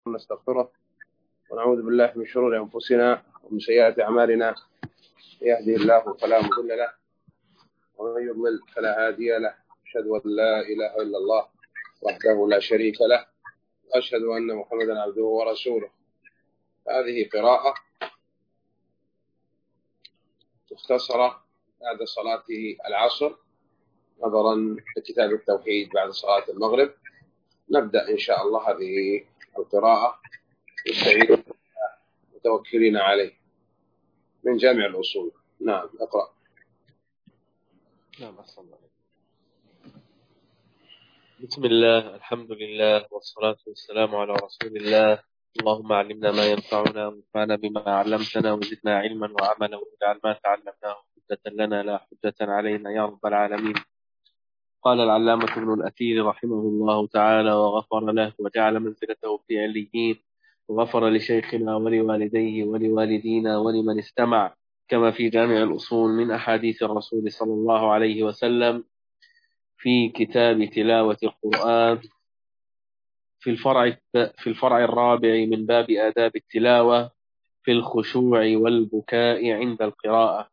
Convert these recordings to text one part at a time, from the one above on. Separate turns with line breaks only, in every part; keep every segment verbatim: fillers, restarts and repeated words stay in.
ونستغفره ونعوذ بالله من شرور أنفسنا ومن سيئات أعمالنا. يهدي الله فلا مضل له ومن يضلل فلا هادي له. أشهد أن لا إله إلا الله وحده لا شريك له وأشهد أن محمدا عبده ورسوله. هذه قراءة مختصرة بعد صلاة العصر نظرا لكتاب التوحيد بعد صلاة المغرب. نبدأ إن شاء الله هذه القراءة مستعين متوكلين عليه من جامع الأصول. نعم اقرأ.
نعم أحسن الله. بسم الله، الحمد لله، والصلاة والسلام على رسول الله. اللهم علمنا ما ينفعنا وانفعنا بما علمتنا وزدنا علما وعملا واجعل ما تعلمناه حجة لنا لا حجة علينا يا رب العالمين. قال العلامة ابن الأثير رحمه الله تعالى وغفر له وجعل منزلته في عليين، وغفر لشيخنا ولوالديه ولوالدينا ولمن استمع، كما في جامع الأصول من أحاديث الرسول صلى الله عليه وسلم في كتاب تلاوة القرآن في الفرع في الفرع الرابع من باب آداب التلاوة في الخشوع والبكاء عند القراءة.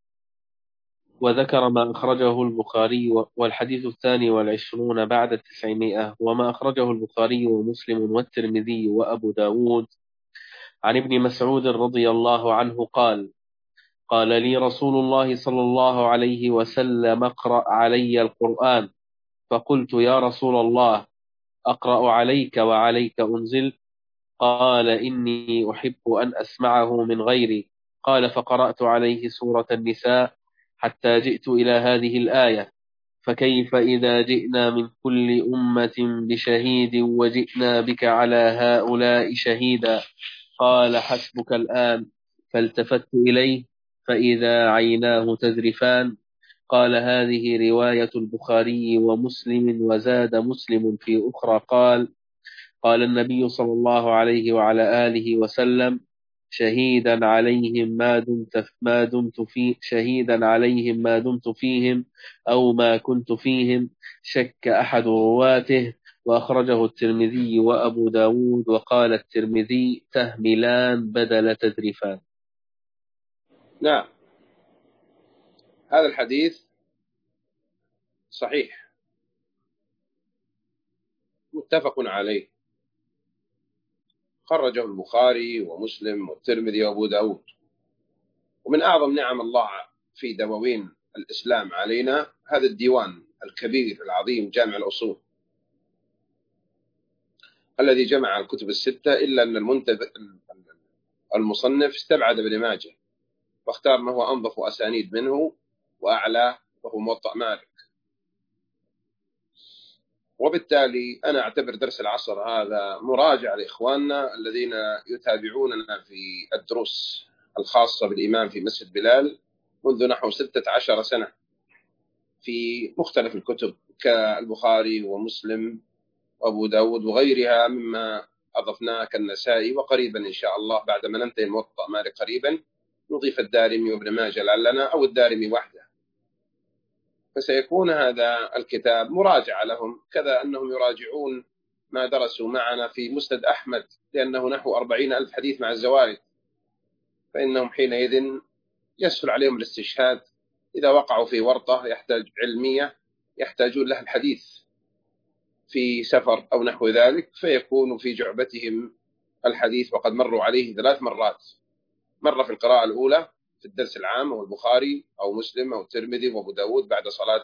وذكر ما أخرجه البخاري، والحديث الثاني والعشرون بعد التسعمائة، وما أخرجه البخاري ومسلم والترمذي وأبو داود عن ابن مسعود رضي الله عنه قال: قال لي رسول الله صلى الله عليه وسلم: اقرأ علي القرآن. فقلت: يا رسول الله، أقرأ عليك وعليك أنزل؟ قال: إني أحب أن أسمعه من غيري. قال: فقرأت عليه سورة النساء حتى جئت إلى هذه الآية: فكيف إذا جئنا من كل أمة بشهيد وجئنا بك على هؤلاء شهيدا؟ قال: حسبك الآن. فالتفت إليه فإذا عيناه تذرفان. قال: هذه رواية البخاري ومسلم، وزاد مسلم في أخرى قال: قال النبي صلى الله عليه وعلى آله وسلم: شهيدا عليهم ما دمت ما دمت في شهيدا عليهم ما دمت فيهم أو ما كنت فيهم. شك أحد رواته. وأخرجه الترمذي وأبو داود، وقال الترمذي: تهملان بدل تذرفان.
نعم، هذا الحديث صحيح متفق عليه، خرجه البخاري ومسلم والترمذي وأبو داود. ومن أعظم نعم الله في دواوين الإسلام علينا هذا الديوان الكبير العظيم جامع الأصول الذي جمع الكتب الستة، إلا أن المصنف استبعد ابن ماجه واختار ما هو أنظف أسانيد منه وأعلى، وهو موطأ مالك. وبالتالي أنا أعتبر درس العصر هذا مراجعة لإخواننا الذين يتابعوننا في الدروس الخاصة بالإمام في مسجد بلال منذ نحو ستة عشر سنة في مختلف الكتب كالبخاري ومسلم وأبو داود وغيرها مما أضفناه كالنسائي، وقريبا إن شاء الله بعد ما ننتهي الموطأ مالك قريبا نضيف الدارمي وابن ماجه لعلنا، أو الدارمي وحده. فسيكون هذا الكتاب مراجعة لهم، كذا أنهم يراجعون ما درسوا معنا في مسند أحمد، لأنه نحو أربعين ألف حديث مع الزوائد، فإنهم حينئذ يسهل عليهم الاستشهاد. إذا وقعوا في ورطة يحتاج علمية يحتاجون لها الحديث في سفر أو نحو ذلك، فيكون في جعبتهم الحديث وقد مروا عليه ثلاث مرات، مرة في القراءة الأولى في الدرس العام أو البخاري أو مسلم أو الترمذي وأبو داود بعد صلاة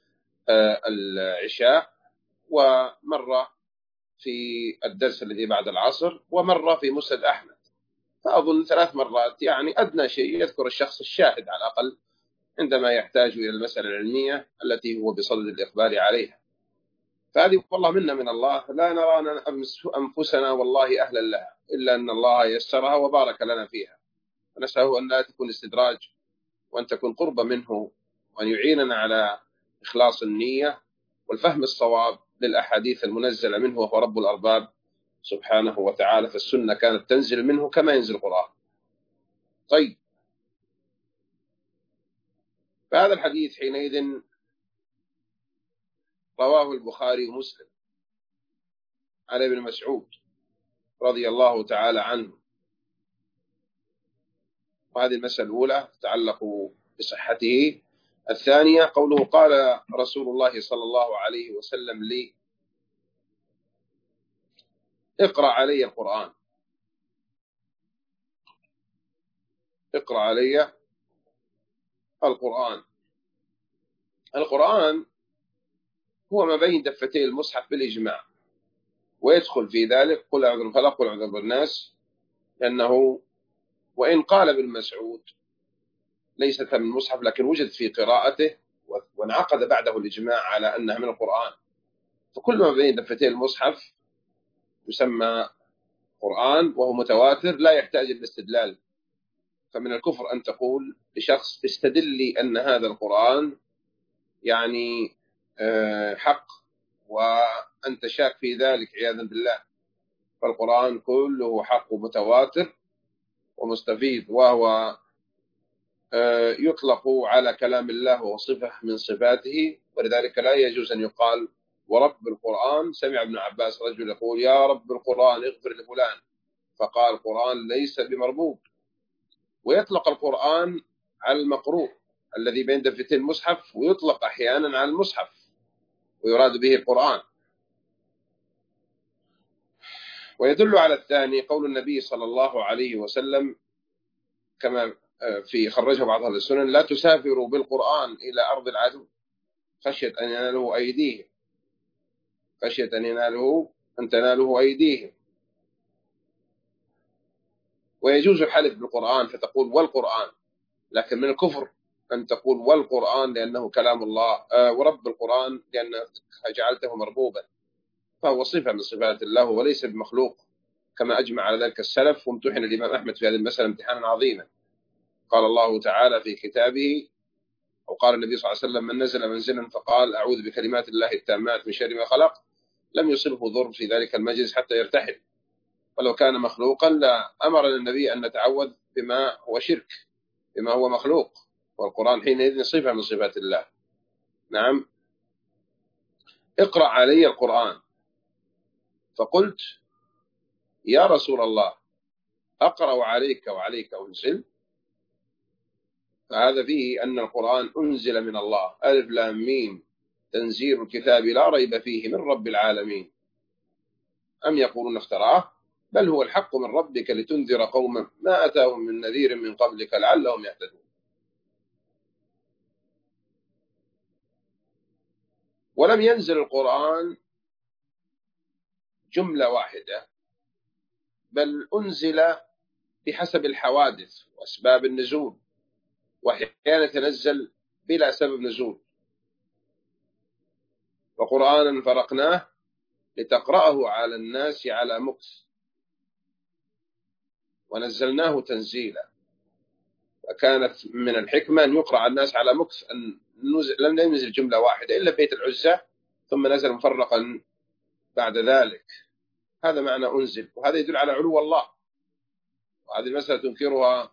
العشاء، ومرة في الدرس الذي بعد العصر، ومرة في مسند أحمد. فأظن ثلاث مرات، يعني أدنى شيء يذكر الشخص الشاهد على الأقل عندما يحتاج إلى المسألة العلمية التي هو بصدد الإقبال عليها. فهذه والله منا من الله، لا نرانا أنفسنا والله أهلا لها، إلا أن الله يسرها وبارك لنا فيها، ونسأله أن لا تكون استدراج، وأن تكون قربة منه، وأن يعيننا على إخلاص النية والفهم الصواب للأحاديث المنزلة منه، وهو رب الأرباب سبحانه وتعالى. فالسنة كانت تنزل منه كما ينزل القرآن. طيب، فهذا الحديث حينئذ رواه البخاري ومسلم عن ابن مسعود رضي الله تعالى عنه. وهذه المسألة الأولى تتعلق بصحته. الثانية قوله قال رسول الله صلى الله عليه وسلم لي اقرأ علي القرآن، اقرأ علي القرآن. القرآن هو ما بين دفتي المصحف بالإجماع، ويدخل في ذلك قل أعوذ بالفلق قل أعوذ بالناس، لأنه وإن قال ابن مسعود ليست من المصحف لكن وجد في قراءته وانعقد بعده الإجماع على أنها من القرآن، فكل ما بين دفتي المصحف يسمى قرآن وهو متواتر لا يحتاج الاستدلال. فمن الكفر أن تقول لشخص استدل لي أن هذا القرآن يعني حق وأنت شاك في ذلك عياذا بالله. فالقرآن كله حق متواتر ومستفيد، وهو يطلق على كلام الله وصفة من صفاته، ولذلك لا يجوز أن يقال ورب القرآن. سمع ابن عباس رجل يقول يا رب القرآن اغفر لفلان، فقال القرآن ليس بمربوب. ويطلق القرآن على المقروء الذي بين دفتي المصحف، ويطلق أحيانا على المصحف ويراد به القرآن. ويدل على الثاني قول النبي صلى الله عليه وسلم كما في خرجه بعض أهل السنن لا تسافروا بالقرآن إلى أرض العدو خشية أن يناله أيديهم، خشية أن يناله أن تناله أيديهم. ويجوز الحلف بالقرآن فتقول والقرآن، لكن من الكفر أن تقول والقرآن لأنه كلام الله ورب القرآن لأنك جعلته مربوبا، فهو صفة من صفات الله وليس بمخلوق كما أجمع على ذلك السلف. وامتحن الإمام أحمد في هذه المسألة امتحانا عظيما. قال الله تعالى في كتابه أو قال النبي صلى الله عليه وسلم من نزل منزلا فقال أعوذ بكلمات الله التامات من شر ما خلق لم يصبه ضر في ذلك المجلس حتى يرتحل. ولو كان مخلوقا لأمرنا النبي أن نتعوذ بما هو شرك، بما هو مخلوق، والقرآن حينئذ صفة من صفات الله. نعم اقرأ علي القرآن. فقلت يا رسول الله أقرأ عليك وعليك أنزل؟ فهذا فيه أن القرآن أنزل من الله، ألف لام ميم تنزيل الكتاب لا ريب فيه من رب العالمين. أم يقولون افتراه بل هو الحق من ربك لتنذر قوما ما أتاهم من نذير من قبلك لعلهم يهتدون. ولم ينزل القرآن جملة واحدة، بل أنزل بحسب الحوادث وأسباب النزول، وأحيانا يتنزل بلا سبب نزول. وقرآنا فرقناه لتقرأه على الناس على مكث ونزلناه تنزيلا. فكانت من الحكمة أن يقرأ على الناس على مكث، أن لم ينزل جملة واحدة إلا بيت العزة ثم نزل مفرقا بعد ذلك. هذا معنى أنزل، وهذا يدل على علو الله. وهذه المسألة تنكرها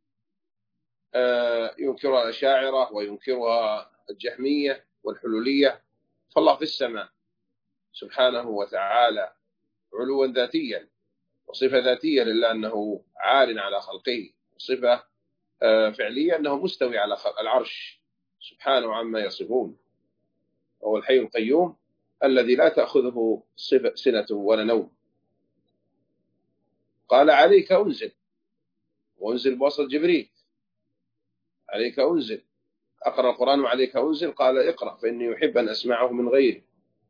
ينكرها الأشاعرة وينكرها الجهمية والحلولية. فالله في السماء سبحانه وتعالى علوا ذاتيا، وصفة ذاتية لله أنه عال على خلقه، وصفة فعلية أنه مستوي على العرش سبحانه عما يصفون. وهو الحي القيوم الذي لا تأخذه سنة ولا نوم. قال عليك أنزل، وأنزل بواسطة جبريل. عليك أنزل، أقرأ القرآن وعليك أنزل. قال اقرأ فإني أحب أن أسمعه من غيري.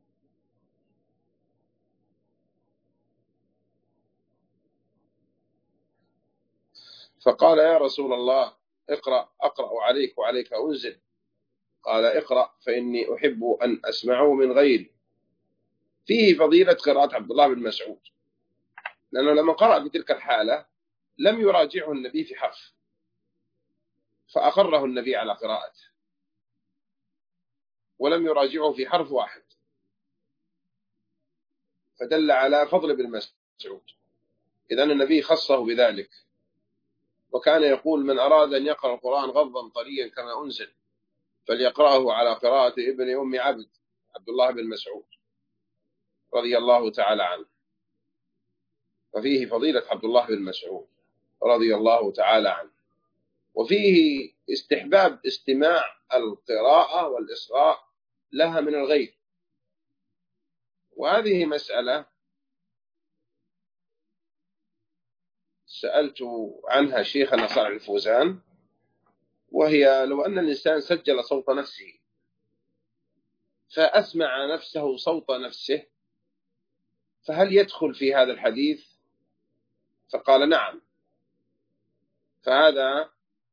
فقال يا رسول الله اقرأ أقرأ عليك وعليك أنزل. قال اقرأ فإني أحب أن أسمعه من غيري. فيه فضيلة قراءة عبد الله بن مسعود، لأنه لما قرأ بتلك الحالة لم يراجعه النبي في حرف، فأقره النبي على قراءته ولم يراجعه في حرف واحد، فدل على فضل ابن مسعود. إذن النبي خصه بذلك، وكان يقول من أراد أن يقرأ القرآن غضا طريا كما أنزل فليقرأه على قراءة ابن أم عبد عبد الله بن مسعود رضي الله تعالى عنه. وفيه فضيلة عبد الله بن مسعود رضي الله تعالى عنه، وفيه استحباب استماع القراءة والإصغاء لها من الغير. وهذه مسألة سألت عنها شيخنا صالح الفوزان، وهي لو أن الإنسان سجل صوت نفسه فأسمع نفسه صوت نفسه فهل يدخل في هذا الحديث؟ فقال نعم. فهذا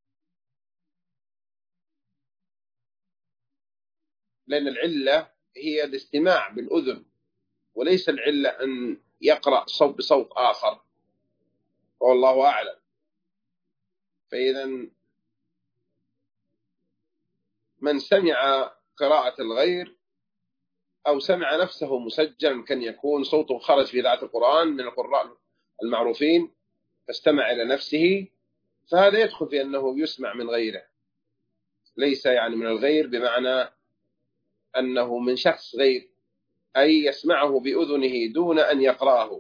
لأن العلة هي الاستماع بالأذن، وليس العلة أن يقرأ صوت بصوت آخر، والله أعلم. فإذا من سمع قراءة الغير أو سمع نفسه مسجلا، كان يكون صوته خرج في إذاعة القرآن من القراء المعروفين فاستمع إلى نفسه، فهذا يدخل في أنه يسمع من غيره، ليس يعني من الغير بمعنى أنه من شخص غير، أي يسمعه بأذنه دون أن يقرأه.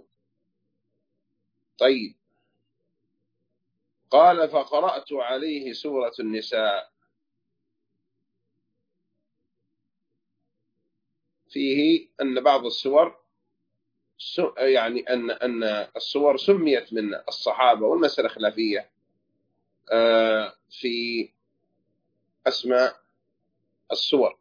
طيب، قال فقرأت عليه سورة النساء. فيه أن بعض السور يعني أن أن السور سميت من الصحابة، والمسألة خلافية في أسماء السور.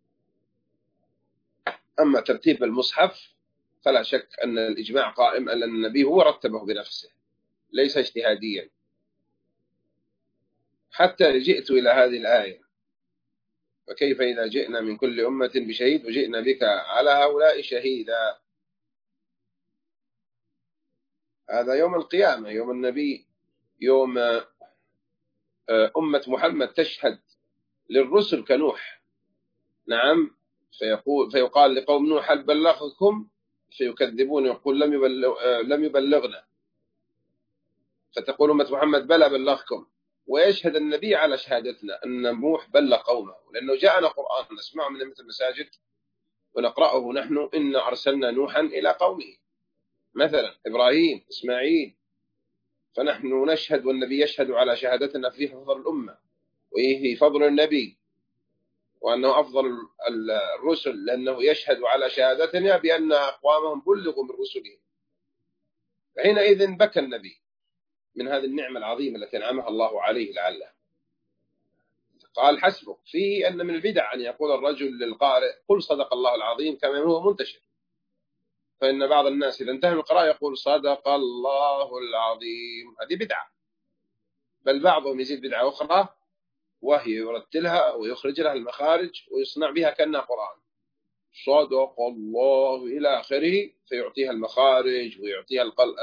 أما ترتيب المصحف فلا شك أن الإجماع قائم أن النبي هو رتبه بنفسه ليس اجتهاديا. حتى جئت إلى هذه الآية: فكيف إذا جئنا من كل أمة بشهيد وجئنا بك على هؤلاء شهيدا. هذا يوم القيامة، يوم النبي، يوم أمة محمد تشهد للرسل كنوح. نعم، فيقول فيقال لقوم نوح هل بلغكم؟ فيكذبون، يقول لم يبلغ لم يبلغنا. فتقول أمة محمد بلى بلغكم، ويشهد النبي على شهادتنا أن نوح بلغ قومه، لأنه جاءنا قرآن نسمعه من مثل المساجد ونقرأه نحن: إن أرسلنا نوحا إلى قومه، مثلا إبراهيم، إسماعيل. فنحن نشهد والنبي يشهد على شهادتنا في فضل الأمة وفي فضل النبي، وأنه أفضل الرسل، لأنه يشهد على شهادتنا بأن أقوامهم بلغوا من رسلهم. فحينئذ بكى النبي من هذه النعمة العظيمة التي أنعمها الله عليه لعله. قال حسبك. فيه أن من البدع أن يقول الرجل للقارئ قل صدق الله العظيم كما هو منتشر، فإن بعض الناس إذا انتهى من القراءة يقول صدق الله العظيم، هذه بدعة. بل بعضهم يزيد بدعة أخرى وهي يرتلها ويخرج لها المخارج ويصنع بها كأنها قرآن: صدق الله إلى آخره، فيعطيها المخارج ويعطيها القل...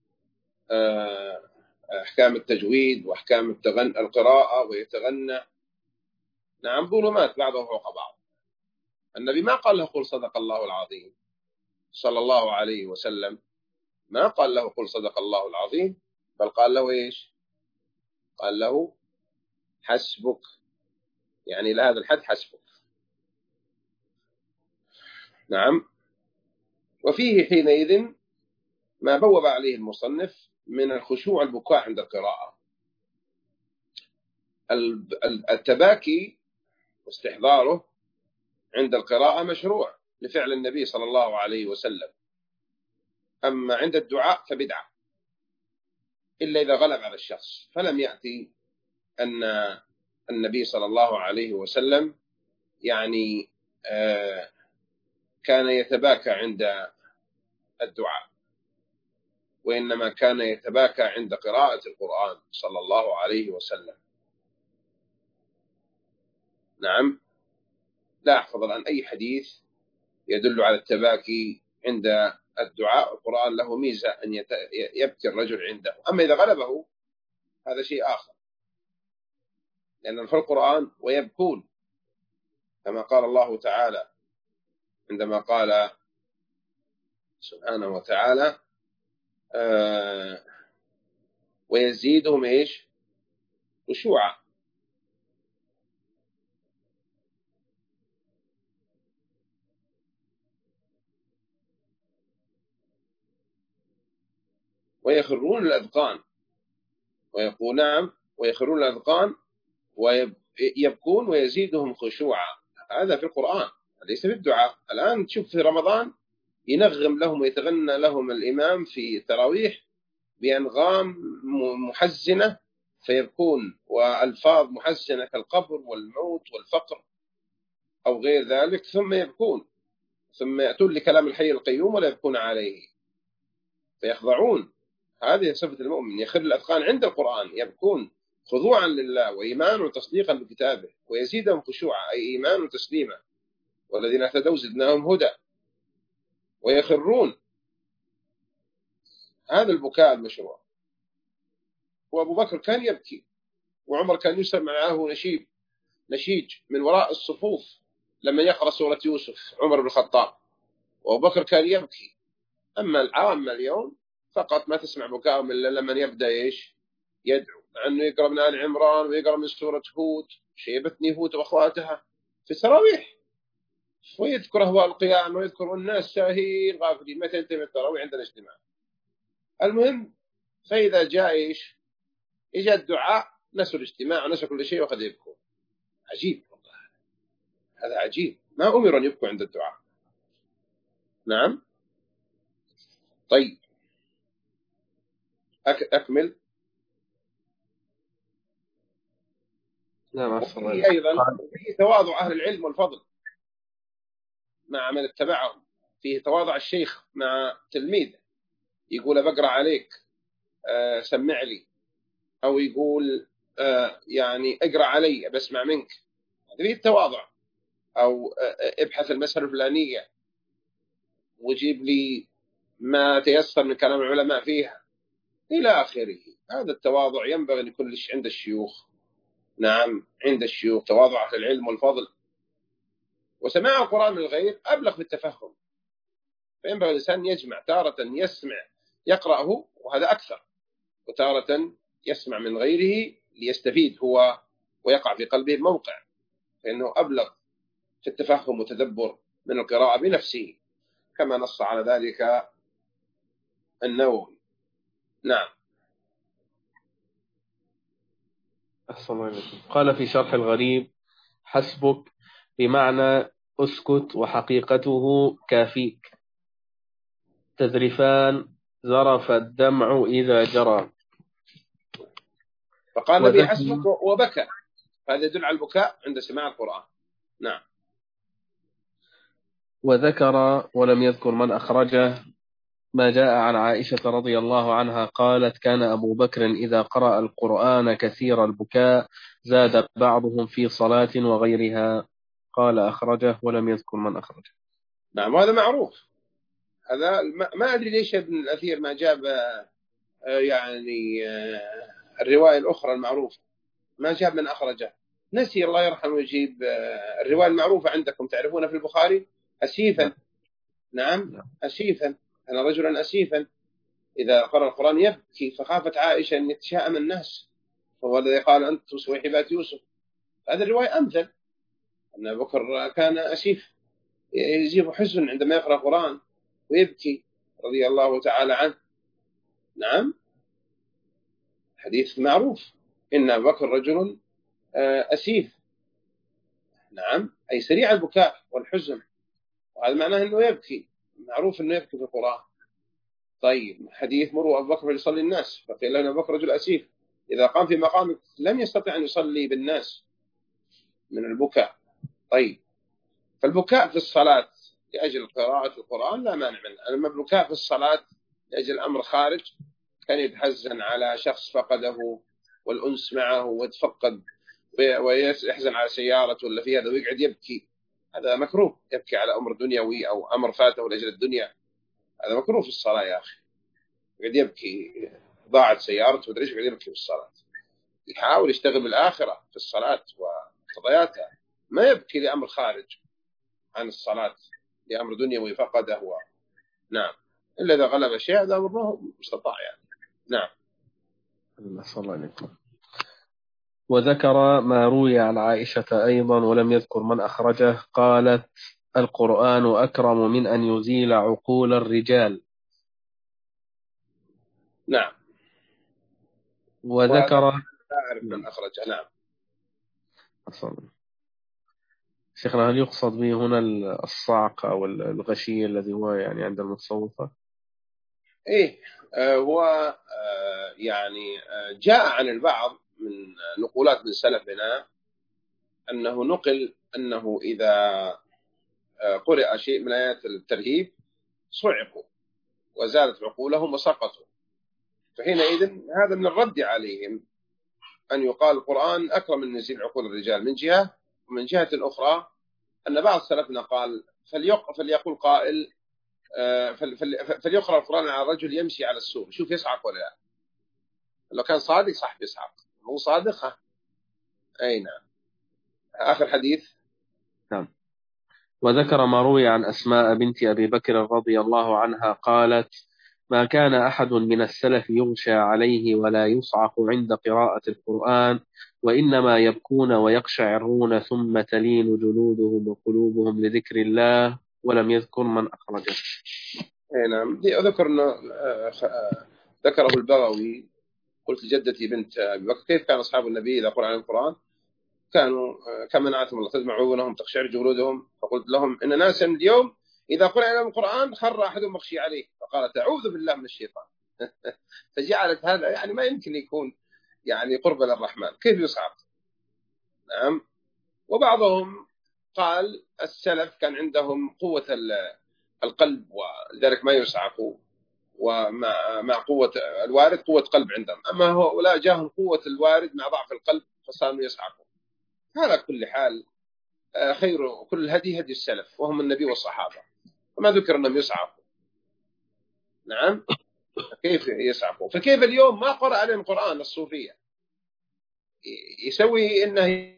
أحكام التجويد وأحكام التغن... القراءة ويتغنى. نعم، ظلمات بعضهم فوق بعض. النبي ما قال له قل صدق الله العظيم صلى الله عليه وسلم، ما قال له قل صدق الله العظيم، بل قال له إيش؟ قال له حسبك، يعني لهذا الحد حسبك. نعم. وفيه حينئذ ما بوب عليه المصنف من الخشوع البكاء عند القراءة. التباكي واستحضاره عند القراءة مشروع لفعل النبي صلى الله عليه وسلم. أما عند الدعاء فبدعة، إلا إذا غلب على الشخص. فلم يأتي أن النبي صلى الله عليه وسلم يعني كان يتباكى عند الدعاء، وإنما كان يتباكى عند قراءة القرآن صلى الله عليه وسلم. نعم، لا أحفظ الآن أي حديث يدل على التباكي عند الدعاء. القرآن له ميزة أن يبكي الرجل عنده. أما إذا غلبه هذا شيء آخر، لأن في القرآن ويبكون، كما قال الله تعالى عندما قال سبحانه وتعالى آه ويزيدهم إيش؟ خشوعا. ويخرون الأذقان، ويقول نعم ويخرون الأذقان ويبكون ويزيدهم خشوعا. هذا في القرآن ليس في الدعاء. الآن تشوف في رمضان ينغم لهم ويتغنى لهم الإمام في التراويح بأنغام محزنة فيبكون، وألفاظ محزنة كالقبر والموت والفقر أو غير ذلك، ثم يبكون، ثم يأتون لكلام الحي القيوم ولا يبكون عليه فيخضعون. هذه صفة المؤمن، يخر الأذقان عند القرآن، يبكون خضوعا لله وإيمانا وتصديقا بكتابه، ويزيدهم خشوعا أي إيمان وتسليما، والذين اهتدوا زدناهم هدى. ويخرون، هذا البكاء المشروع. وأبو بكر كان يبكي، وعمر كان يسمع معه نشيد نشيج من وراء الصفوف لما يقرأ سورة يوسف عمر بن الخطاب، وأبو بكر كان يبكي. أما العامة اليوم فقط ما تسمع بكاءهم إلا لما يبدأ إيش يدعو، مع أنه يقرأ من آل عمران ويقرأ من سورة هود، شيبتني هود وأخواتها في التراويح، ويذكر أهوال القيامة ويذكر الناس ساهين غافلين. متى ينتهي التراويح؟ عندنا اجتماع. المهم، فإذا جاء إيش إجا الدعاء نسوا الاجتماع ونسوا كل شيء وقد يبكون. عجيب والله، هذا عجيب، ما أمر أن يبكوا عند الدعاء. نعم. طيب أك أكمل.
نعم.
وفيه أيضا فيه تواضع أهل العلم والفضل مع من اتبعهم، فيه تواضع الشيخ مع تلميذه، يقول بقرأ عليك آه سمع لي، أو يقول آه يعني اقرأ علي بسمع منك، هذا فيه التواضع. أو آه ابحث المسألة الفلانية وجيب لي ما تيسر من كلام العلماء فيها إلى آخره. هذا التواضع ينبغي لكل شيء عند الشيوخ. نعم، عند الشيوخ تواضع أهل العلم والفضل. وسماع القرآن للغير أبلغ في التفهم، فينبغي الإنسان يجمع، تارة يسمع يقرأه وهذا أكثر، وتارة يسمع من غيره ليستفيد هو ويقع في قلبه موقع، فإنه أبلغ في التفهم والتدبر من القراءة بنفسه، كما نص على ذلك النووي. نعم.
قال في شرح الغريب: حسبك بمعنى اسكت، وحقيقته كافيك. تذرفان زرف الدمع إذا جرى.
فقال النبي حسبك وبكى، هذا يدل على البكاء عند سماع القرآن. نعم.
وذكر ولم يذكر من أخرجه ما جاء عن عائشة رضي الله عنها قالت: كان أبو بكر إذا قرأ القرآن كثير البكاء، زاد بعضهم في صلاة وغيرها. قال أخرجه ولم يذكر من أخرجه.
نعم، هذا معروف. هذا ما أدري ليش ابن الأثير ما جاب يعني الرواية الأخرى المعروفة، ما جاب من أخرجه، نسي الله يرحمه يجيب الرواية المعروفة عندكم تعرفونها في البخاري: أسيفا. نعم، أسيفا، أنا رجلا أسيفا إذا قرأ القرآن يبكي، فخافت عائشة أن يتشائم الناس، فهو الذي قال أنت سويحبات يوسف. هذه الرواية أمثل، أن أبو بكر كان أسيف، يجيب حزن عندما يقرأ القرآن ويبكي رضي الله تعالى عنه. نعم، حديث معروف إن أبو بكر رجل أسيف. نعم، أي سريع البكاء والحزن، وهذا معناه أنه يبكي، معروف أنه يبكي في القرآن. طيب، حديث مروا أبو بكر فليصلي الناس، فقيل له أبو بكر رجل أسيف، إذا قام في مقامك لم يستطع أن يصلي بالناس من البكاء. طيب، فالبكاء في الصلاة لأجل قراءة القرآن لا مانع منه. أما البكاء في الصلاة لأجل أمر خارج، كان يتحزن على شخص فقده والأنس معه ويتفقد ويحزن على سيارته ولا في هذا ويقعد يبكي، هذا مكروه. يبكي على أمر دنيوي أو أمر فاته لأجل الدنيا، هذا مكروه في الصلاة يا أخي. يقعد يبكي، ضاعت سيارته ودريش يقعد يبكي في الصلاة. يحاول يشتغل بالآخرة في الصلاة وقضاياتها، ما يبكي لأمر خارج عن الصلاة، لأمر دنيوي فقده هو. نعم، إلا إذا غلب شيء هذا أمره مستطاع يعني. نعم.
صلى الله عليه وسلم. وذكر ما روي عن عائشة أيضا ولم يذكر من أخرجه قالت: القرآن أكرم من أن يزيل عقول الرجال.
نعم.
وذكر
لا أعرف من أخرجه. نعم.
أصلا شيخنا، هل يقصد به هنا الصعق أو الغشي الذي هو يعني عند المتصوفة؟
إيه، آه هو آه يعني آه جاء عن البعض من نقولات من سلفنا أنه نقل أنه إذا آه قرأ شيء من آيات الترهيب صعقوا وزادت عقولهم وسقطوا، فحينئذ هذا من الرد عليهم أن يقال القرآن أكرم من نزيل عقول الرجال من جهة، ومن جهة أخرى أن بعض سلفنا قال فليقول قائل فليقرأ القرآن على الرجل يمشي على السوق، شوف يصعق ولا لا. لو كان صادق صح بيصعق، مو صادق ها. أي نعم. آخر حديث.
نعم. وذكر ما روي عن أسماء بنت أبي بكر رضي الله عنها قالت: ما كان أحد من السلف يغشى عليه ولا يصعق عند قراءة القرآن، وإنما يبكون ويقشعرون ثم تلين جلودهم وقلوبهم لذكر الله، ولم يذكر من أخرجه.
أي نعم. ذكر أنه ذكره البغوي. قلت لجدتي بنت أبي بكر كيف كان أصحاب النبي إذا قرأ عليهم القرآن كانوا كما نعتم الله تسمعونهم تقشعر جلودهم، فقلت لهم إن ناسا اليوم إذا قرأ عليهم القرآن خر أحدهم مغشي عليه، فقالت أعوذ بالله من الشيطان. فجعلت هذا يعني ما يمكن يكون يعني قرب للرحمن، كيف يصعق؟ نعم. وبعضهم قال السلف كان عندهم قوة القلب ولذلك ما يصعقوا، ومع مع قوة الوارد قوة قلب عندهم، أما هؤلاء جاهم قوة الوارد مع ضعف القلب فصاروا يصعقوا. هذا كل حال خير كل الهدي هدي السلف وهم النبي والصحابة، وما ذكر أنهم يصعقوا. نعم. كيف يصعقوا؟ فكيف اليوم ما قرأ عليهم القرآن الصوفية يسوي إنه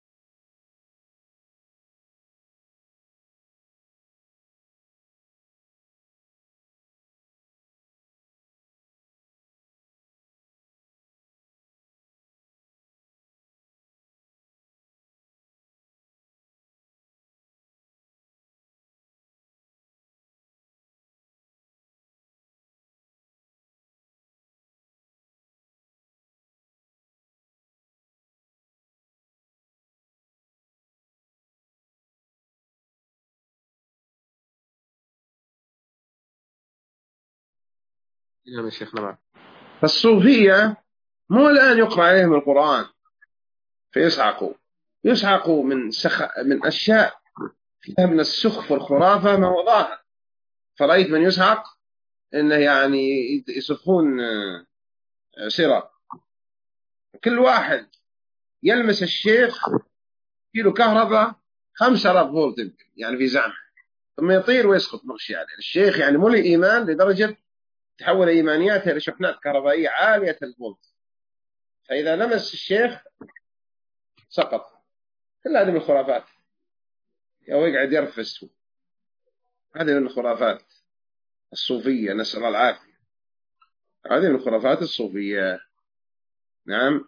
نعم يا شيخ. نعم.
فالصوفية مو الآن يقرأ عليهم القرآن فيصعقوا، يصعقوا من سخ... من أشياء فيها من السخف والخرافة ما وضعها. فرأيت من يصعق إنه يعني يصفون سرى، كل واحد يلمس الشيخ كيلو كهرباء خمسة آلاف فولت يعني في زعمه، ثم يطير ويسقط مغشي عليه. الشيخ يعني مو الإيمان لدرجة تحول إيمانياته إلى شحنات كهربائية عالية الفولت، فإذا لمس الشيخ سقط. كل هذه من الخرافات، أو يقعد يرفس. هذه من الخرافات الصوفية، نسأل الله العافية. هذه من الخرافات الصوفية. نعم.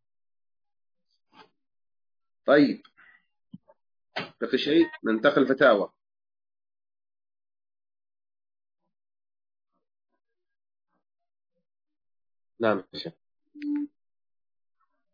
طيب، بقي شيء ننتقل الفتاوى.
نعم يا شيخ.